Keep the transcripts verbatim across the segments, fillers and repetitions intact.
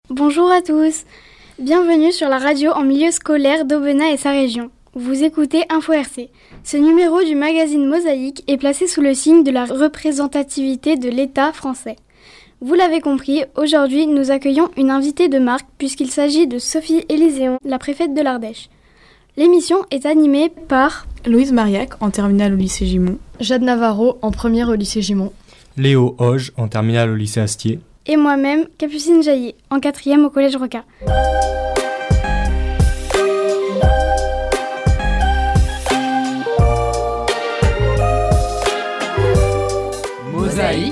Bonjour à tous, bienvenue sur la radio en milieu scolaire d'Aubenas et sa région. Vous écoutez Info R C. Ce numéro du magazine Mosaïque est placé sous le signe de la représentativité de l'État français. Vous l'avez compris, aujourd'hui nous accueillons une invitée de marque puisqu'il s'agit de Sophie Élyséon, la préfète de l'Ardèche. L'émission est animée par Louise Mariac en terminale au lycée Gimont, Jade Navarro en première au lycée Gimont, Léo Hoge en terminale au lycée Astier et moi-même, Capucine Jaillet, en quatrième au collège Roca. Mosaïque.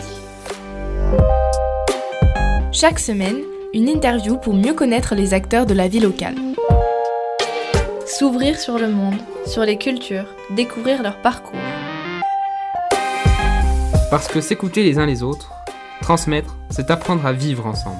Chaque semaine, une interview pour mieux connaître les acteurs de la vie locale. S'ouvrir sur le monde, sur les cultures, découvrir leur parcours. Parce que s'écouter les uns les autres, transmettre, c'est apprendre à vivre ensemble.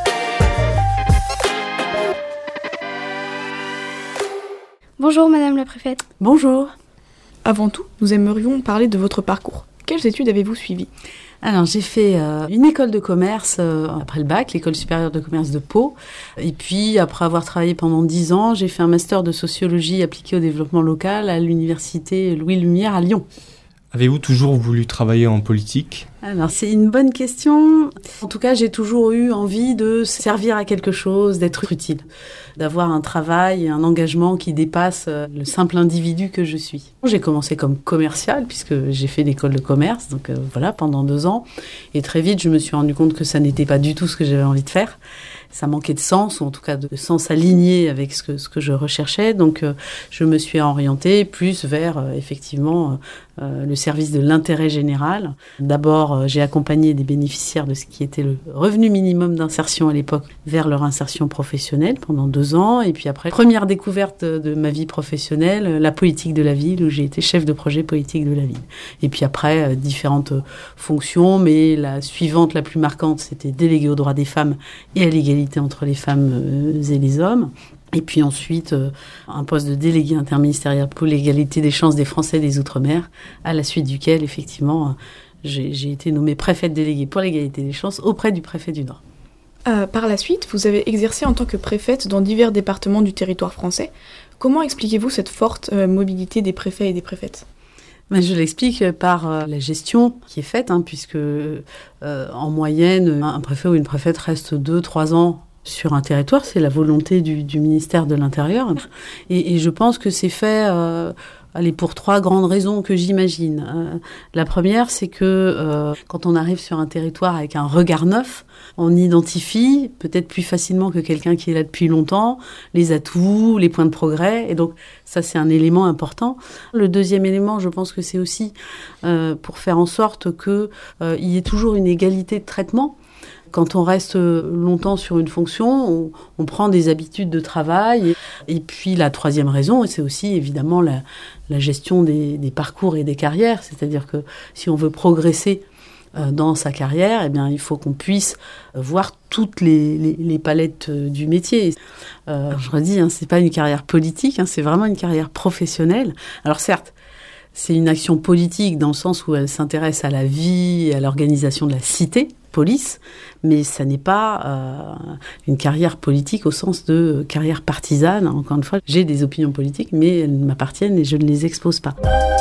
Bonjour Madame la préfète. Bonjour. Avant tout, nous aimerions parler de votre parcours. Quelles études avez-vous suivies ? Alors, j'ai fait euh, une école de commerce euh, après le bac, l'école supérieure de commerce de Pau. Et puis, après avoir travaillé pendant dix ans, j'ai fait un master de sociologie appliquée au développement local à l'université Louis Lumière à Lyon. Avez-vous toujours voulu travailler en politique ? Alors, c'est une bonne question. En tout cas, j'ai toujours eu envie de servir à quelque chose, d'être utile, d'avoir un travail, un engagement qui dépasse le simple individu que je suis. J'ai commencé comme commerciale, puisque j'ai fait l'école de commerce, donc euh, voilà, pendant deux ans. Et très vite, je me suis rendu compte que ça n'était pas du tout ce que j'avais envie de faire. Ça manquait de sens, ou en tout cas de sens aligné avec ce que, ce que je recherchais. Donc, euh, je me suis orientée plus vers, euh, effectivement, euh, le service de l'intérêt général. D'abord, euh, j'ai accompagné des bénéficiaires de ce qui était le revenu minimum d'insertion à l'époque vers leur insertion professionnelle pendant deux ans. Et puis après, première découverte de, de ma vie professionnelle, la politique de la ville, où j'ai été chef de projet politique de la ville. Et puis après, euh, différentes fonctions, mais la suivante, la plus marquante, c'était déléguée aux droits des femmes et à l'égalité entre les femmes et les hommes. Et puis ensuite, euh, un poste de délégué interministériel pour l'égalité des chances des Français des Outre-mer, à la suite duquel, effectivement, euh, j'ai, j'ai été nommée préfète déléguée pour l'égalité des chances auprès du préfet du Nord. Euh, par la suite, vous avez exercé en tant que préfète dans divers départements du territoire français. Comment expliquez-vous cette forte euh, mobilité des préfets et des préfètes ? Ben, je l'explique par euh, la gestion qui est faite, hein, puisque euh, en moyenne, un préfet ou une préfète reste deux, trois ans sur un territoire. C'est la volonté du, du ministère de l'Intérieur. Et, et je pense que c'est fait euh, allez, pour trois grandes raisons que j'imagine. Euh, la première, c'est que euh, quand on arrive sur un territoire avec un regard neuf, on identifie peut-être plus facilement que quelqu'un qui est là depuis longtemps les atouts, les points de progrès. Et donc, ça, c'est un élément important. Le deuxième élément, je pense que c'est aussi euh, pour faire en sorte qu'il euh, y ait toujours une égalité de traitement. Quand on reste longtemps sur une fonction, on, on prend des habitudes de travail. Et, et puis la troisième raison, c'est aussi évidemment la, la gestion des, des parcours et des carrières. C'est-à-dire que si on veut progresser euh, dans sa carrière, eh bien, il faut qu'on puisse voir toutes les, les, les palettes du métier. Euh, je redis, hein, c'est pas une carrière politique, hein, c'est vraiment une carrière professionnelle. Alors certes, c'est une action politique dans le sens où elle s'intéresse à la vie et à l'organisation de la cité, police, mais ça n'est pas euh, une carrière politique au sens de carrière partisane. Encore une fois, j'ai des opinions politiques, mais elles m'appartiennent et je ne les expose pas.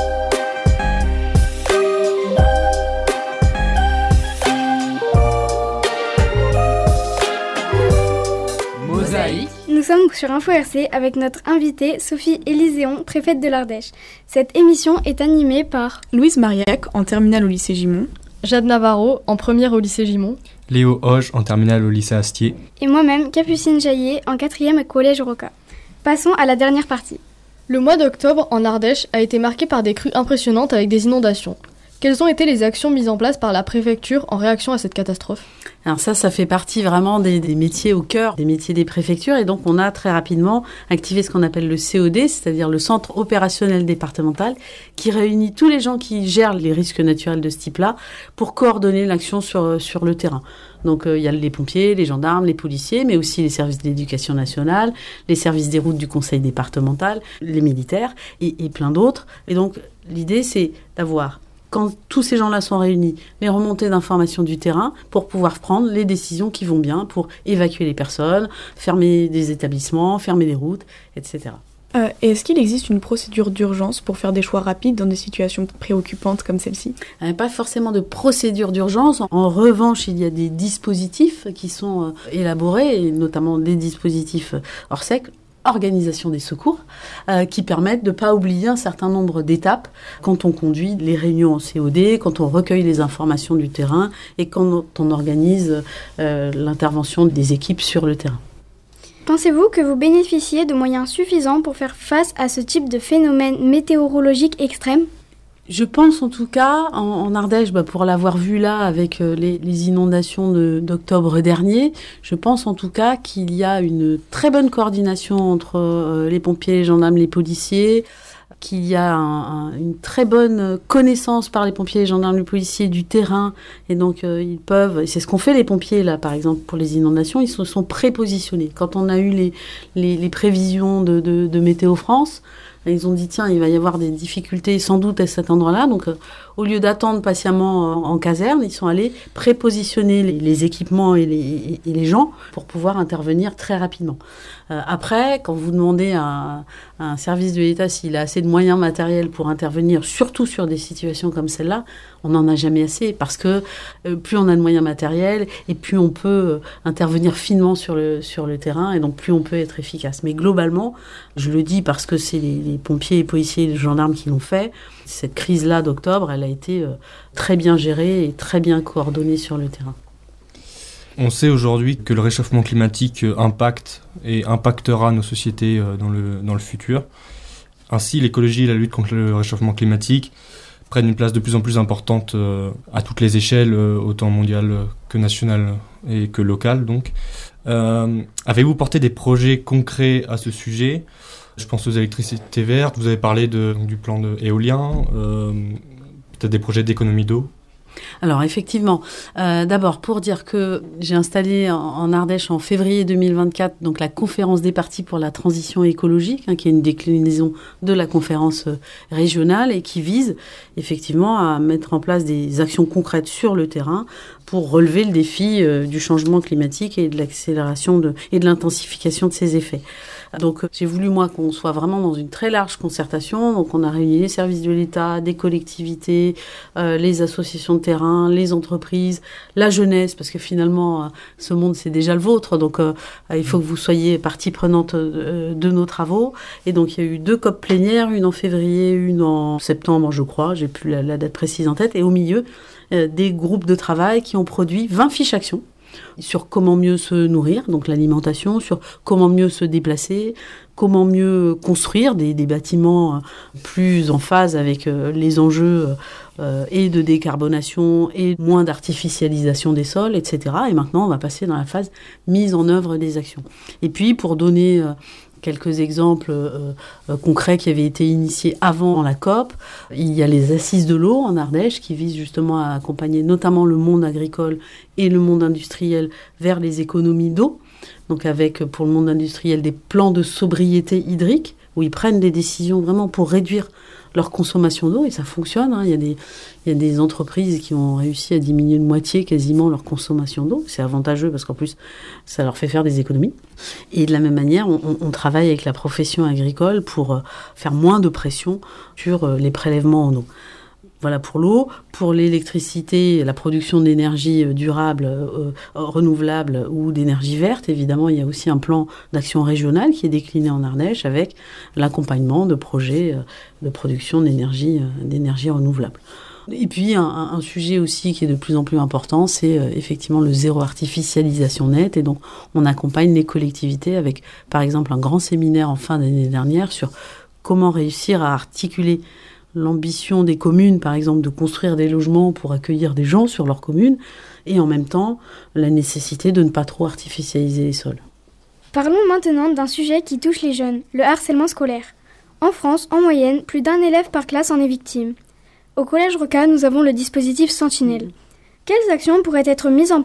Mosaïque. Nous sommes sur Info R C avec notre invitée Sophie Élyséon, préfète de l'Ardèche. Cette émission est animée par Louise Mariac en terminale au lycée Gimont, Jade Navarro en première au lycée Gimont, Léo Hoge en terminale au lycée Astier et moi-même, Capucine Jaillet, en quatrième au collège Roca. Passons à la dernière partie. Le mois d'octobre en Ardèche a été marqué par des crues impressionnantes avec des inondations. Quelles ont été les actions mises en place par la préfecture en réaction à cette catastrophe ? Alors ça, ça fait partie vraiment des, des métiers au cœur, des métiers des préfectures. Et donc, on a très rapidement activé ce qu'on appelle le C O D, c'est-à-dire le Centre opérationnel départemental, qui réunit tous les gens qui gèrent les risques naturels de ce type-là pour coordonner l'action sur, sur le terrain. Donc, il euh, y a les pompiers, les gendarmes, les policiers, mais aussi les services de l'éducation nationale, les services des routes du conseil départemental, les militaires et, et plein d'autres. Et donc, l'idée, c'est d'avoir quand tous ces gens-là sont réunis, les remontées d'informations du terrain pour pouvoir prendre les décisions qui vont bien, pour évacuer les personnes, fermer des établissements, fermer des routes, et cetera. Euh, et est-ce qu'il existe une procédure d'urgence pour faire des choix rapides dans des situations préoccupantes comme celle-ci ? euh, Pas forcément de procédure d'urgence. En revanche, il y a des dispositifs qui sont euh, élaborés, et notamment des dispositifs Orsec, organisation des secours, euh, qui permettent de ne pas oublier un certain nombre d'étapes quand on conduit les réunions en C O D, quand on recueille les informations du terrain et quand on organise euh, l'intervention des équipes sur le terrain. Pensez-vous que vous bénéficiez de moyens suffisants pour faire face à ce type de phénomène météorologique extrême ? Je pense en tout cas, en, en Ardèche, bah, pour l'avoir vu là avec euh, les, les inondations de, d'octobre dernier, je pense en tout cas qu'il y a une très bonne coordination entre euh, les pompiers, les gendarmes, les policiers, qu'il y a un, un, une très bonne connaissance par les pompiers, les gendarmes, les policiers du terrain, et donc euh, ils peuvent, et c'est ce qu'ont fait les pompiers là par exemple pour les inondations, ils se sont prépositionnés. Quand on a eu les, les, les prévisions de, de, de Météo France, ils ont dit tiens, il va y avoir des difficultés sans doute à cet endroit-là, donc euh, au lieu d'attendre patiemment en, en caserne, ils sont allés prépositionner les, les équipements et les, et, et les gens pour pouvoir intervenir très rapidement. Euh, après, quand vous demandez à, à un service de l'État s'il a assez de moyens matériels pour intervenir, surtout sur des situations comme celle-là, on n'en a jamais assez, parce que euh, plus on a de moyens matériels, et plus on peut euh, intervenir finement sur le, sur le terrain, et donc plus on peut être efficace. Mais globalement, je le dis parce que c'est les, les pompiers, les policiers et les gendarmes qui l'ont fait, cette crise-là d'octobre, elle a été euh, très bien gérée et très bien coordonnée sur le terrain. On sait aujourd'hui que le réchauffement climatique impacte et impactera nos sociétés dans le, dans le futur. Ainsi, l'écologie et la lutte contre le réchauffement climatique prennent une place de plus en plus importante à toutes les échelles, autant mondiales que nationales et que locales. Donc. Euh, avez-vous porté des projets concrets à ce sujet ? Je pense aux électricités vertes, vous avez parlé de, donc, du plan de éolien, euh, peut-être des projets d'économie d'eau. Alors effectivement, euh, d'abord pour dire que j'ai installé en, en Ardèche en février deux mille vingt-quatre donc la conférence des parties pour la transition écologique, hein, qui est une déclinaison de la conférence euh, régionale et qui vise effectivement à mettre en place des actions concrètes sur le terrain pour relever le défi euh, du changement climatique et de l'accélération de, et de l'intensification de ses effets. Donc j'ai voulu moi qu'on soit vraiment dans une très large concertation, donc on a réuni les services de l'État, des collectivités, euh, les associations de terrain, les entreprises, la jeunesse, parce que finalement euh, ce monde c'est déjà le vôtre, donc euh, il faut que vous soyez partie prenante euh, de nos travaux. Et donc il y a eu deux C O P plénières, une en février, une en septembre je crois, j'ai plus la, la date précise en tête, et au milieu euh, des groupes de travail qui ont produit vingt fiches actions sur comment mieux se nourrir, donc l'alimentation, sur comment mieux se déplacer, comment mieux construire des, des bâtiments plus en phase avec euh, les enjeux euh, et de décarbonation et moins d'artificialisation des sols, et cetera. Et maintenant, on va passer dans la phase mise en œuvre des actions. Et puis, pour donner euh, quelques exemples euh, euh, concrets qui avaient été initiés avant la C O P. Il y a les assises de l'eau en Ardèche qui visent justement à accompagner notamment le monde agricole et le monde industriel vers les économies d'eau. Donc avec pour le monde industriel des plans de sobriété hydrique où ils prennent des décisions vraiment pour réduire leur consommation d'eau, et ça fonctionne. Hein. Il y a des, il y a des entreprises qui ont réussi à diminuer de moitié quasiment leur consommation d'eau. C'est avantageux parce qu'en plus, ça leur fait faire des économies. Et de la même manière, on, on travaille avec la profession agricole pour faire moins de pression sur les prélèvements en eau. Voilà pour l'eau. Pour l'électricité, la production d'énergie durable, euh, renouvelable ou d'énergie verte, évidemment, il y a aussi un plan d'action régional qui est décliné en Ardèche avec l'accompagnement de projets euh, de production d'énergie, euh, d'énergie renouvelable. Et puis, un, un sujet aussi qui est de plus en plus important, c'est euh, effectivement le zéro artificialisation nette. Et donc, on accompagne les collectivités avec, par exemple, un grand séminaire en fin d'année dernière sur comment réussir à articuler l'ambition des communes, par exemple, de construire des logements pour accueillir des gens sur leur commune, et en même temps, la nécessité de ne pas trop artificialiser les sols. Parlons maintenant d'un sujet qui touche les jeunes, le harcèlement scolaire. En France, en moyenne, plus d'un élève par classe en est victime. Au Collège Rocca, nous avons le dispositif Sentinelle. Quelles actions pourraient être mises en place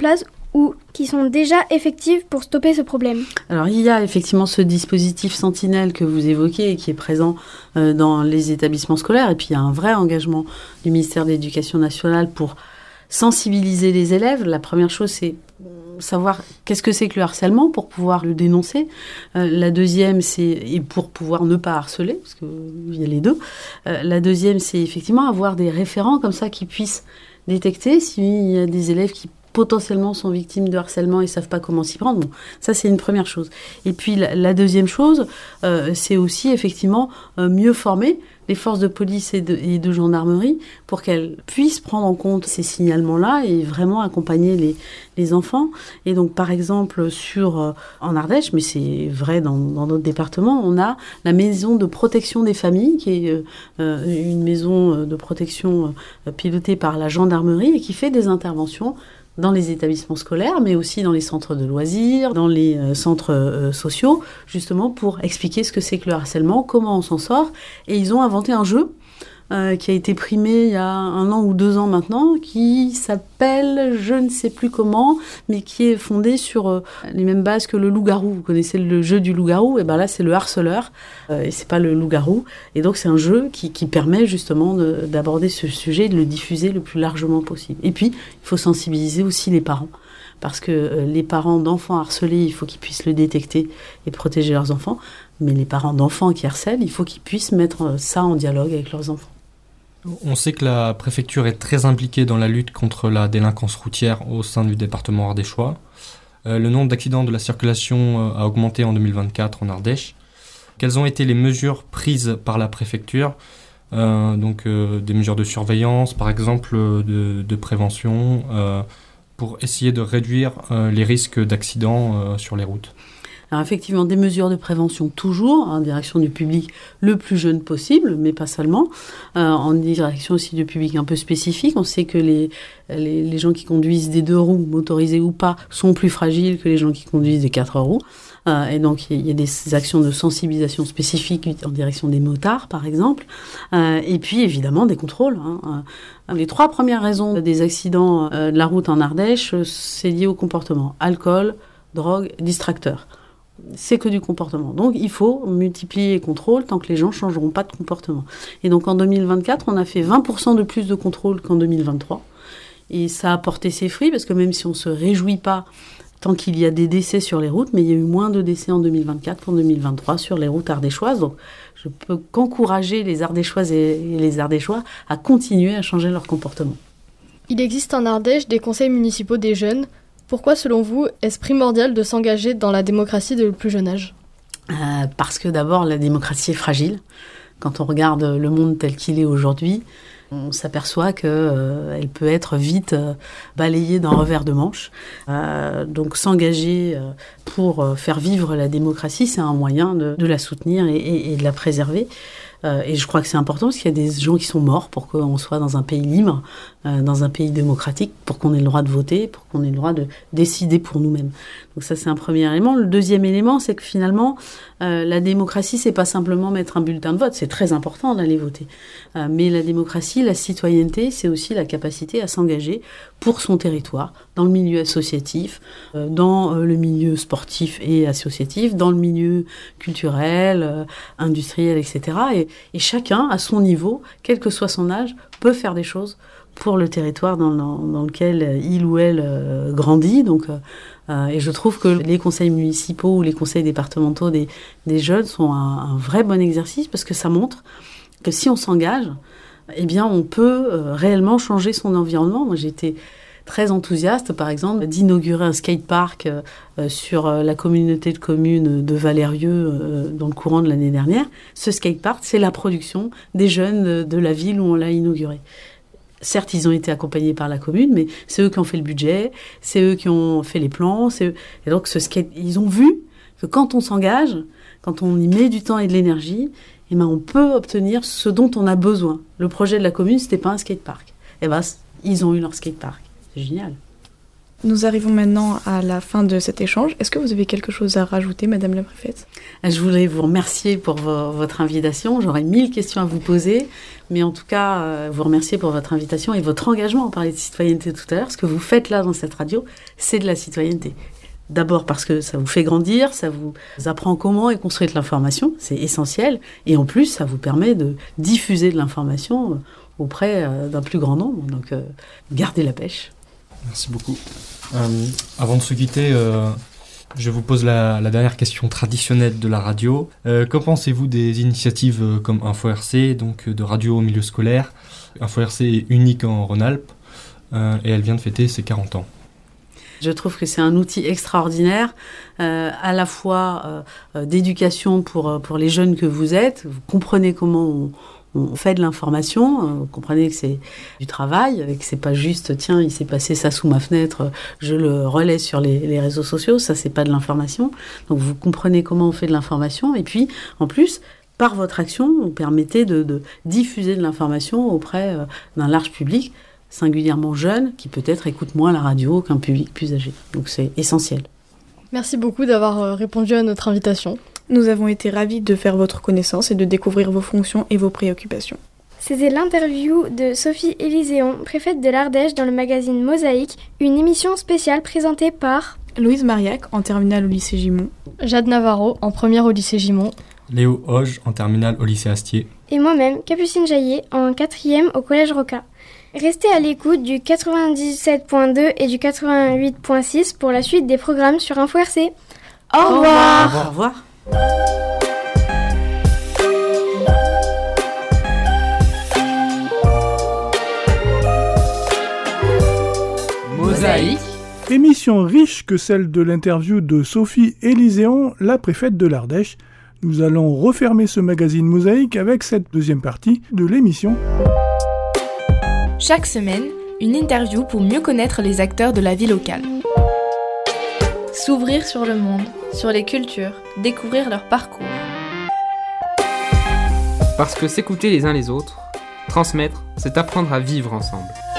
ou qui sont déjà effectives pour stopper ce problème? Alors, il y a effectivement ce dispositif Sentinelle que vous évoquez et qui est présent euh, dans les établissements scolaires. Et puis, il y a un vrai engagement du ministère de l'Éducation nationale pour sensibiliser les élèves. La première chose, c'est savoir qu'est-ce que c'est que le harcèlement pour pouvoir le dénoncer. Euh, la deuxième, c'est et pour pouvoir ne pas harceler, parce qu'il y a les deux. Euh, la deuxième, c'est effectivement avoir des référents comme ça qui puissent détecter s'il y a des élèves qui potentiellement sont victimes de harcèlement et ne savent pas comment s'y prendre. Bon, ça, c'est une première chose. Et puis, la, la deuxième chose, euh, c'est aussi, effectivement, euh, mieux former les forces de police et de, et de gendarmerie pour qu'elles puissent prendre en compte ces signalements-là et vraiment accompagner les, les enfants. Et donc, par exemple, sur, euh, en Ardèche, mais c'est vrai dans, dans d'autres départements, on a la maison de protection des familles, qui est euh, une maison de protection euh, pilotée par la gendarmerie et qui fait des interventions dans les établissements scolaires, mais aussi dans les centres de loisirs, dans les euh, centres euh, sociaux, justement pour expliquer ce que c'est que le harcèlement, comment on s'en sort. Et ils ont inventé un jeu euh, qui a été primé il y a un an ou deux ans maintenant, qui s'appelle, je ne sais plus comment, mais qui est fondé sur euh, les mêmes bases que le loup-garou. Vous connaissez le jeu du loup-garou? Et ben là, c'est le harceleur, euh, et c'est pas le loup-garou. Et donc, c'est un jeu qui, qui permet justement de, d'aborder ce sujet et de le diffuser le plus largement possible. Et puis, il faut sensibiliser aussi les parents. Parce que euh, les parents d'enfants harcelés, il faut qu'ils puissent le détecter et protéger leurs enfants. Mais les parents d'enfants qui harcèlent, il faut qu'ils puissent mettre ça en dialogue avec leurs enfants. On sait que la préfecture est très impliquée dans la lutte contre la délinquance routière au sein du département ardéchois. Euh, le nombre d'accidents de la circulation a augmenté en deux mille vingt-quatre en Ardèche. Quelles ont été les mesures prises par la préfecture ? euh, Donc euh, des mesures de surveillance, par exemple, de, de prévention, euh, pour essayer de réduire euh, les risques d'accidents euh, sur les routes. Alors effectivement, des mesures de prévention toujours, en direction du public le plus jeune possible, mais pas seulement, euh, en direction aussi du public un peu spécifique. On sait que les, les, les gens qui conduisent des deux roues, motorisés ou pas, sont plus fragiles que les gens qui conduisent des quatre roues. Euh, et donc, il y a des actions de sensibilisation spécifiques en direction des motards, par exemple. Euh, et puis, évidemment, des contrôles. Hein. Euh, les trois premières raisons des accidents euh, de la route en Ardèche, c'est lié au comportement. Alcool, drogue, distracteur. C'est que du comportement. Donc, il faut multiplier les contrôles tant que les gens ne changeront pas de comportement. Et donc, en deux mille vingt-quatre, on a fait vingt pour cent de plus de contrôles qu'en deux mille vingt-trois. Et ça a porté ses fruits, parce que même si on ne se réjouit pas tant qu'il y a des décès sur les routes, mais il y a eu moins de décès en deux mille vingt-quatre qu'en deux mille vingt-trois sur les routes ardéchoises. Donc, je peux qu'encourager les Ardéchoises et les Ardéchois à continuer à changer leur comportement. Il existe en Ardèche des conseils municipaux des jeunes. Pourquoi, selon vous, est-ce primordial de s'engager dans la démocratie dès le plus jeune âge ? euh, Parce que d'abord, la démocratie est fragile. Quand on regarde le monde tel qu'il est aujourd'hui, on s'aperçoit qu'elle euh, peut être vite euh, balayée d'un revers de manche. Euh, donc s'engager euh, pour euh, faire vivre la démocratie, c'est un moyen de, de la soutenir et, et, et de la préserver. Euh, et je crois que c'est important parce qu'il y a des gens qui sont morts pour qu'on soit dans un pays libre, euh, dans un pays démocratique, pour qu'on ait le droit de voter, pour qu'on ait le droit de décider pour nous-mêmes. Donc ça, c'est un premier élément. Le deuxième élément, c'est que finalement, euh, la démocratie, c'est pas simplement mettre un bulletin de vote. C'est très important d'aller voter. Euh, mais la démocratie, la citoyenneté, c'est aussi la capacité à s'engager pour son territoire, dans le milieu associatif, euh, dans euh, le milieu sportif et associatif, dans le milieu culturel, euh, industriel, et cetera. Et, et chacun, à son niveau, quel que soit son âge, peut faire des choses pour le territoire dans, dans, dans lequel il ou elle euh, grandit. Donc, euh, et je trouve que les conseils municipaux ou les conseils départementaux des, des jeunes sont un, un vrai bon exercice parce que ça montre que si on s'engage, eh bien, on peut euh, réellement changer son environnement. Moi, j'étais très enthousiaste, par exemple, d'inaugurer un skatepark euh, sur euh, la communauté de communes de Valérieux euh, dans le courant de l'année dernière. Ce skatepark, c'est la production des jeunes de, de la ville où on l'a inauguré. Certes, ils ont été accompagnés par la commune, mais c'est eux qui ont fait le budget, c'est eux qui ont fait les plans. C'est eux. Et donc, ce skate, ils ont vu que quand on s'engage, quand on y met du temps et de l'énergie, eh ben, on peut obtenir ce dont on a besoin. Le projet de la commune, c'était pas un skatepark. Eh ben, ils ont eu leur skatepark. C'est génial. Nous arrivons maintenant à la fin de cet échange. Est-ce que vous avez quelque chose à rajouter, Madame la Préfète ? Je voulais vous remercier pour vo- votre invitation. J'aurais mille questions à vous poser, mais en tout cas, euh, vous remercier pour votre invitation et votre engagement. On parlait de citoyenneté tout à l'heure. Ce que vous faites là dans cette radio, c'est de la citoyenneté. D'abord parce que ça vous fait grandir, ça vous apprend comment est construite l'information, c'est essentiel. Et en plus, ça vous permet de diffuser de l'information auprès euh, d'un plus grand nombre. Donc, euh, gardez la pêche. Merci beaucoup. Euh, avant de se quitter, euh, je vous pose la, la dernière question traditionnelle de la radio. Euh, qu'en pensez-vous des initiatives euh, comme Info R C, donc euh, de radio au milieu scolaire ? Info R C est unique en Rhône-Alpes euh, et elle vient de fêter ses quarante ans. Je trouve que c'est un outil extraordinaire, euh, à la fois euh, d'éducation pour, pour les jeunes que vous êtes. Vous comprenez comment on, on fait de l'information, vous comprenez que c'est du travail, que c'est pas juste tiens il s'est passé ça sous ma fenêtre, je le relais sur les, les réseaux sociaux, ça c'est pas de l'information. Donc vous comprenez comment on fait de l'information et puis en plus par votre action vous permettez de, de diffuser de l'information auprès euh, d'un large public, singulièrement jeune, qui peut-être écoute moins la radio qu'un public plus âgé. Donc c'est essentiel. Merci beaucoup d'avoir répondu à notre invitation. Nous avons été ravis de faire votre connaissance et de découvrir vos fonctions et vos préoccupations. C'était l'interview de Sophie Élyséon, préfète de l'Ardèche dans le magazine Mosaïque, une émission spéciale présentée par Louise Mariac en terminale au lycée Gimont, Jade Navarro en première au lycée Gimont, Léo Hoge en terminale au lycée Astier et moi-même, Capucine Jaillet, en quatrième au collège Roca. Restez à l'écoute du quatre-vingt-dix-sept point deux et du quatre-vingt-huit point six pour la suite des programmes sur Info R C. Au, Au revoir. revoir. Au revoir. Mosaïque. Émission riche que celle de l'interview de Sophie Élyséon, la préfète de l'Ardèche. Nous allons refermer ce magazine Mosaïque avec cette deuxième partie de l'émission. Chaque semaine, une interview pour mieux connaître les acteurs de la vie locale. S'ouvrir sur le monde, sur les cultures, découvrir leur parcours. Parce que s'écouter les uns les autres, transmettre, c'est apprendre à vivre ensemble.